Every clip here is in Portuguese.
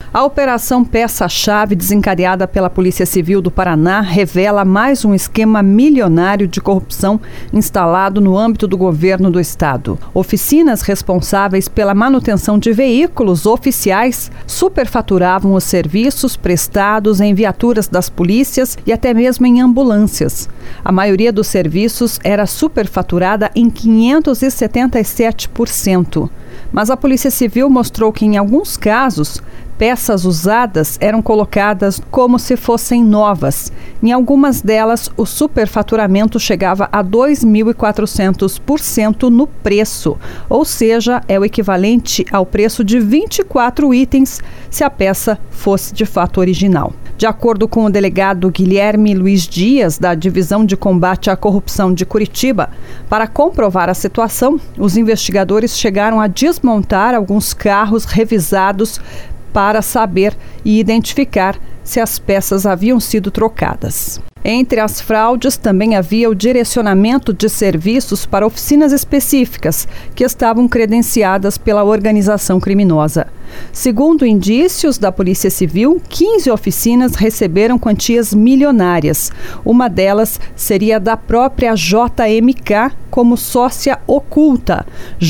A Operação Peça-Chave, desencadeada pela Polícia Civil do Paraná, revela mais um esquema milionário de corrupção instalado no âmbito do governo do estado. Oficinas responsáveis pela manutenção de veículos oficiais superfaturavam os serviços prestados em viaturas das polícias e até mesmo em ambulâncias. A maioria dos serviços era superfaturada em 577%. Mas a Polícia Civil mostrou que, em alguns casos, peças usadas eram colocadas como se fossem novas. Em algumas delas, o superfaturamento chegava a 2.400% no preço, ou seja, é o equivalente ao preço de 24 itens se a peça fosse de fato original. De acordo com o delegado Guilherme Luiz Dias, da Divisão de Combate à Corrupção de Curitiba, para comprovar a situação, os investigadores chegaram a desmontar alguns carros revisados para saber e identificar se as peças haviam sido trocadas. Entre as fraudes, também havia o direcionamento de serviços para oficinas específicas que estavam credenciadas pela organização criminosa. Segundo indícios da Polícia Civil, 15 oficinas receberam quantias milionárias. Uma delas seria da própria JMK como sócia oculta.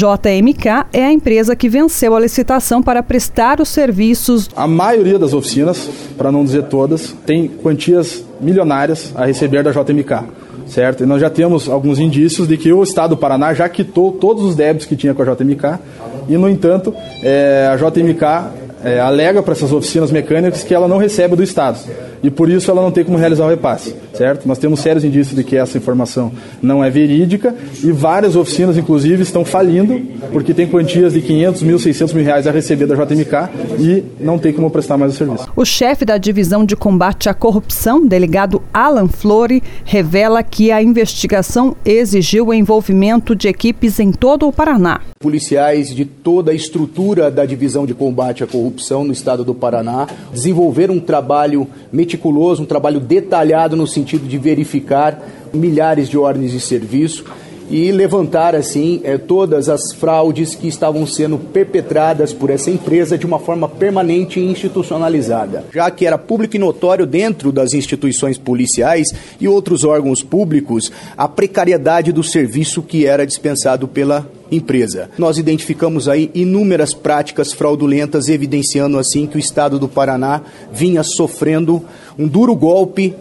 JMK é a empresa que venceu a licitação para prestar os serviços. A maioria das oficinas, para não dizer todas, tem quantias milionárias a receber da JMK, certo? E nós já temos alguns indícios de que o Estado do Paraná já quitou todos os débitos que tinha com a JMK e, no entanto, a JMK alega para essas oficinas mecânicas que ela não recebe do Estado e, por isso, ela não tem como realizar o repasse, certo? Nós temos sérios indícios de que essa informação não é verídica e várias oficinas, inclusive, estão falindo porque tem quantias de 500 mil, 600 mil reais a receber da JMK e não tem como prestar mais o serviço. O chefe da Divisão de Combate à Corrupção, delegado Alan Flori, revela que a investigação exigiu o envolvimento de equipes em todo o Paraná. Policiais de toda a estrutura da Divisão de Combate à Corrupção no estado do Paraná desenvolveram um trabalho meticuloso, um trabalho detalhado no sentido de verificar milhares de ordens de serviço e levantar, assim, todas as fraudes que estavam sendo perpetradas por essa empresa de uma forma permanente e institucionalizada. Já que era público e notório dentro das instituições policiais e outros órgãos públicos a precariedade do serviço que era dispensado pela empresa. Nós identificamos aí inúmeras práticas fraudulentas, evidenciando assim que o estado do Paraná vinha sofrendo um duro golpe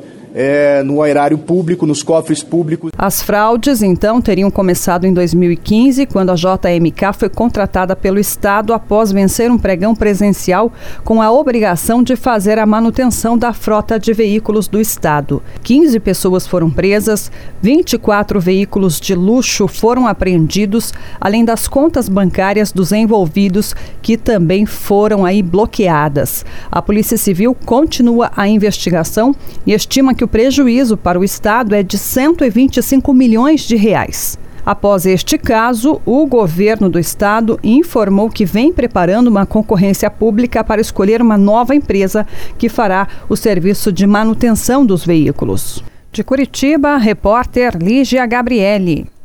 no erário público, nos cofres públicos. As fraudes, então, teriam começado em 2015, quando a JMK foi contratada pelo Estado após vencer um pregão presencial com a obrigação de fazer a manutenção da frota de veículos do Estado. 15 pessoas foram presas, 24 veículos de luxo foram apreendidos, além das contas bancárias dos envolvidos, que também foram aí bloqueadas. A Polícia Civil continua a investigação e estima que o prejuízo para o Estado é de 125 milhões de reais. Após este caso, o governo do Estado informou que vem preparando uma concorrência pública para escolher uma nova empresa que fará o serviço de manutenção dos veículos. De Curitiba, repórter Lígia Gabriele.